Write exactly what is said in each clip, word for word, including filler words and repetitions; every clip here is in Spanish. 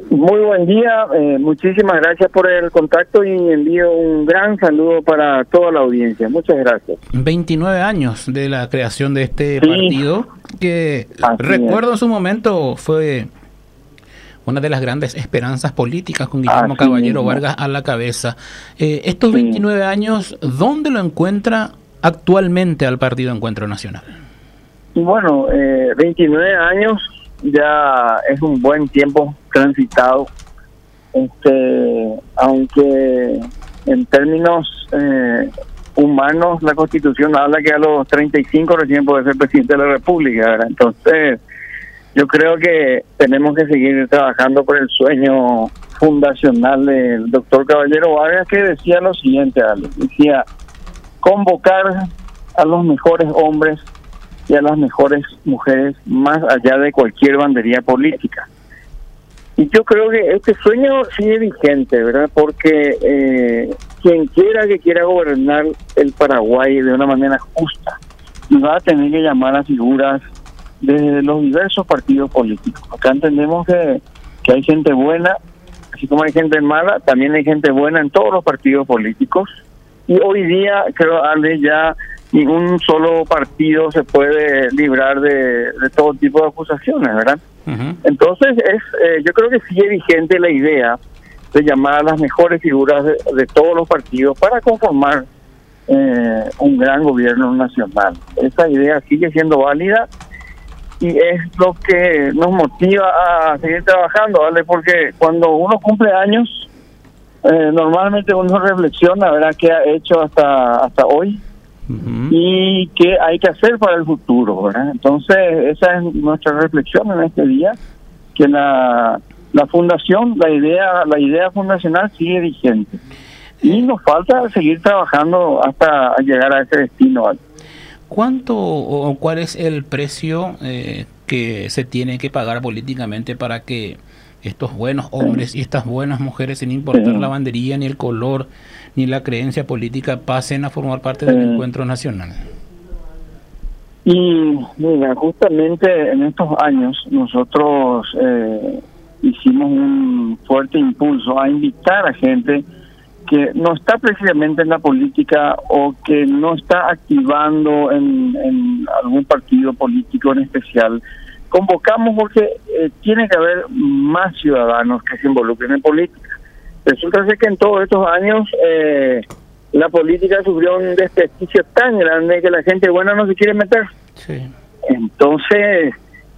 Muy buen día, eh, muchísimas gracias por el contacto y envío un gran saludo para toda la audiencia. Muchas gracias. veintinueve años de la creación de este Sí, partido, que recuerdo es. en su momento fue una de las grandes esperanzas políticas con Guillermo Así Caballero mismo. Vargas a la cabeza. Eh, estos Sí. veintinueve años, ¿dónde lo encuentra actualmente al Partido Encuentro Nacional? Bueno, eh, veintinueve años ya es un buen tiempo transitado, este, aunque en términos eh, humanos la Constitución habla que a los treinta y cinco recién puede ser presidente de la República, ¿verdad? Entonces yo creo que tenemos que seguir trabajando por el sueño fundacional del doctor Caballero Vargas, que decía lo siguiente, Alex, decía convocar a los mejores hombres y a las mejores mujeres más allá de cualquier bandería política. Y yo creo que este sueño sigue vigente, ¿verdad? Porque eh, quien quiera que quiera gobernar el Paraguay de una manera justa, va a tener que llamar a figuras de los diversos partidos políticos. Acá entendemos que, que hay gente buena, así como hay gente mala, también hay gente buena en todos los partidos políticos. Y hoy día, creo, Ale, ya ningún solo partido se puede librar de, de todo tipo de acusaciones, ¿verdad? Uh-huh. Entonces, es eh, yo creo que sigue vigente la idea de llamar a las mejores figuras de, de todos los partidos para conformar eh, un gran gobierno nacional. Esa idea sigue siendo válida y es lo que nos motiva a seguir trabajando, ¿vale? Porque cuando uno cumple años, eh, normalmente uno reflexiona, ¿verdad?, qué ha hecho hasta hasta hoy. Uh-huh. Y qué hay que hacer para el futuro, ¿verdad? Entonces, esa es nuestra reflexión en este día, que la la fundación, la idea la idea fundacional sigue vigente. Y nos falta seguir trabajando hasta llegar a ese destino, ¿vale? ¿Cuánto o cuál es el precio eh, que se tiene que pagar políticamente para que estos buenos hombres y estas buenas mujeres, sin importar sí. la banderilla, ni el color, ni la creencia política, pasen a formar parte del sí. Encuentro Nacional? Y mira, justamente en estos años nosotros eh, hicimos un fuerte impulso a invitar a gente que no está precisamente en la política o que no está activando en, en algún partido político en especial. Convocamos porque eh, tiene que haber más ciudadanos que se involucren en política. Resulta ser que en todos estos años eh, la política sufrió un desprestigio tan grande que la gente buena no se quiere meter. Sí. Entonces,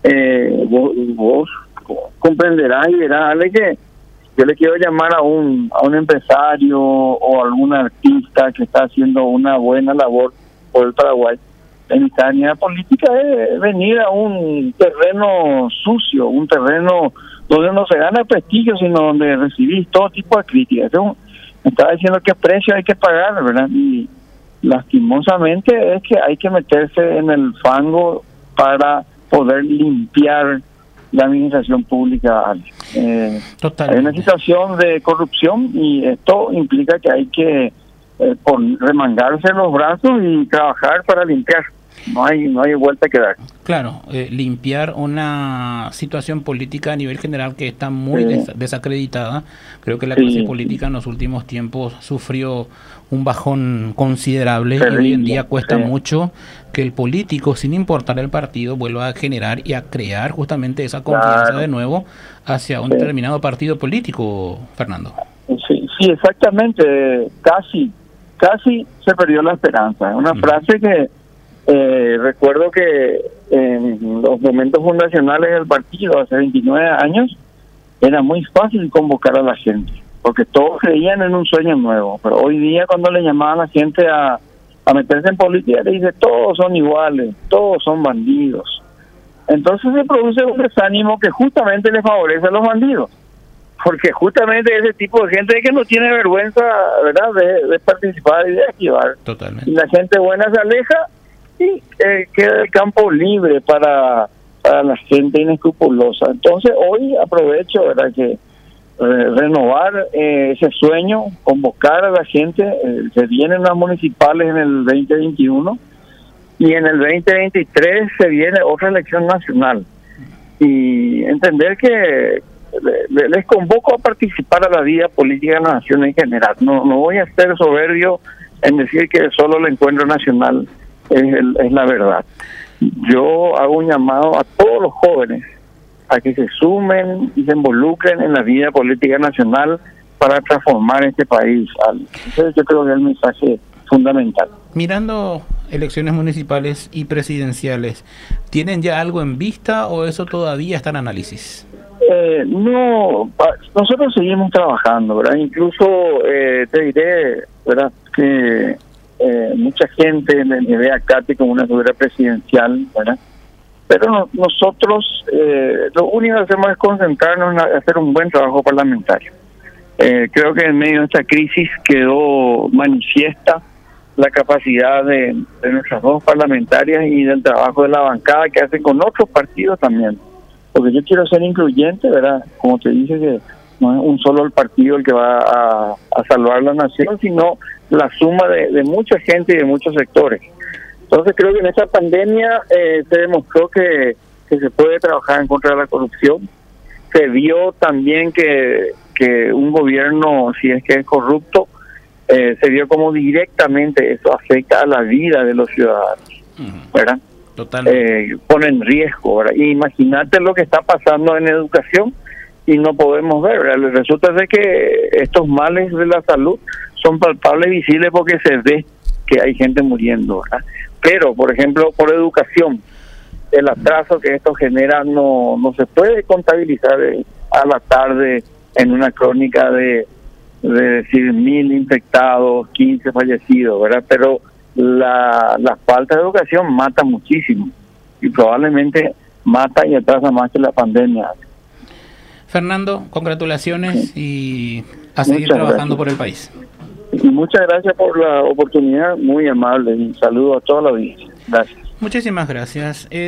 eh, vos, vos comprenderás y verás, Ale, que yo le quiero llamar a un a un empresario o algún artista que está haciendo una buena labor por el Paraguay. La iniciativa política es venir a un terreno sucio, un terreno donde no se gana prestigio, sino donde recibís todo tipo de críticas. Entonces, me estaba diciendo qué precio hay que pagar, ¿verdad? Y lastimosamente es que hay que meterse en el fango para poder limpiar la administración pública. Eh, hay una situación de corrupción y esto implica que hay que eh, por remangarse los brazos y trabajar para limpiar. No hay no hay vuelta que dar. Claro, eh, limpiar una situación política a nivel general que está muy sí. des- desacreditada. Creo que la clase sí. política en los últimos tiempos sufrió un bajón considerable. Terrible. Y hoy en día cuesta sí. mucho que el político, sin importar el partido, vuelva a generar y a crear justamente esa confianza claro. de nuevo hacia un sí. determinado partido político, Fernando. Sí, sí, exactamente. Casi, casi se perdió la esperanza. Una mm. frase que Eh, recuerdo que en los momentos fundacionales del partido, hace veintinueve años, era muy fácil convocar a la gente, porque todos creían en un sueño nuevo, pero hoy día cuando le llamaban a la gente a, a meterse en política, le dice, todos son iguales, todos son bandidos. Entonces se produce un desánimo que justamente le favorece a los bandidos, porque justamente ese tipo de gente que no tiene vergüenza, ¿verdad?, de, de participar y de activar. Totalmente. Y la gente buena se aleja y eh, queda el campo libre para, para la gente inescrupulosa. Entonces hoy aprovecho, ¿verdad?, que eh, renovar eh, ese sueño, convocar a la gente. Eh, se vienen las municipales en el veinte veintiuno y en el veinte veintitrés se viene otra elección nacional, y entender que le, les convoco a participar a la vida política de la nación en general. No, no voy a ser soberbio en decir que solo el encuentro nacional es, el, es la verdad. Yo hago un llamado a todos los jóvenes a que se sumen y se involucren en la vida política nacional para transformar este país. Entonces yo creo que es el mensaje fundamental. Mirando elecciones municipales y presidenciales, ¿tienen ya algo en vista o eso todavía está en análisis? Eh, no, nosotros seguimos trabajando, ¿verdad? Incluso eh, te diré, ¿verdad?, que eh, mucha gente me, me ve a Katy como una figura presidencial, ¿verdad? Pero no, nosotros eh, lo único que hacemos es concentrarnos en hacer un buen trabajo parlamentario. Eh, creo que en medio de esta crisis quedó manifiesta la capacidad de, de nuestras dos parlamentarias y del trabajo de la bancada que hacen con otros partidos también. Porque yo quiero ser incluyente, ¿verdad? Como te dije, que no es un solo el partido el que va a, a salvar la nación, sino la suma de, de mucha gente y de muchos sectores. Entonces creo que en esta pandemia eh, se demostró que, que se puede trabajar en contra de la corrupción. Se vio también que, que un gobierno, si es que es corrupto, eh, se vio como directamente eso afecta a la vida de los ciudadanos, ¿verdad? Totalmente. Eh, pone en riesgo, ¿verdad? Y imagínate lo que está pasando en educación y no podemos ver, ¿verdad? Resulta ser que estos males de la salud son palpables y visibles porque se ve que hay gente muriendo, ¿verdad? Pero, por ejemplo, por educación, el atraso que esto genera no, no se puede contabilizar a la tarde en una crónica de, de decir mil infectados, quince fallecidos, ¿verdad? Pero la, la falta de educación mata muchísimo y probablemente mata y atrasa más que la pandemia. Fernando, congratulaciones y a seguir Muchas trabajando gracias por el país. Y muchas gracias por la oportunidad, muy amable, y saludo a toda la audiencia. Gracias. Muchísimas gracias. Eh...